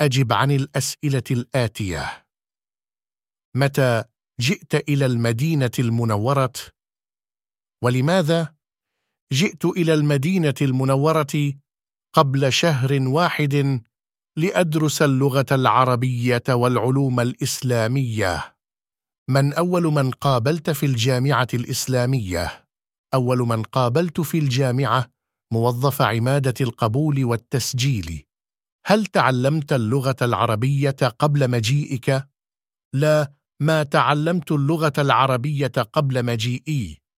أجب عن الأسئلة الآتية: متى جئت إلى المدينة المنورة؟ ولماذا؟ جئت إلى المدينة المنورة قبل شهر واحد لأدرس اللغة العربية والعلوم الإسلامية. من أول من قابلت في الجامعة الإسلامية؟ أول من قابلت في الجامعة موظف عمادة القبول والتسجيل. هل تعلمت اللغة العربية قبل مجيئك؟ لا، ما تعلمت اللغة العربية قبل مجيئي.